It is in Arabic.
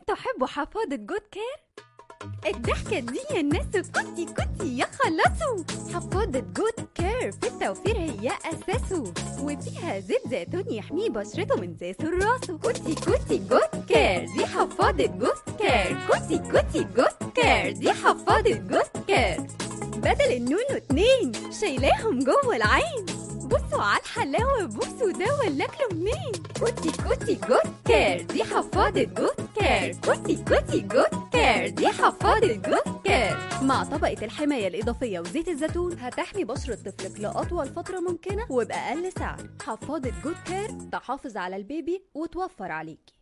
تحب حفاضة جود كير؟ الضحكة دي يا الناس كوتي كوتي يخلصوا. حفاضة جود كير في التوفير هي أساسه، وفيها زيت زيتون يحمي بشرته من زيت راسه. كوتي كوتي جود كير دي حفاضة جود كير. كوتي كوتي جود كير دي حفاضة جود كير. بدل النونو 2 شايلاهم جوه العين. بصوا على الحلاوة، بصوا ده ولاكله منين. كوتي كوتي جود كير دي حفاضة جود كير. كوتي كوتي جود كير دي حفاضة جود كير. مع طبقة الحماية الإضافية وزيت الزيتون هتحمي بشرة طفلك لأطول فترة ممكنة وبأقل سعر. حفاضة جود كير تحافظ على البيبي وتوفر عليكي.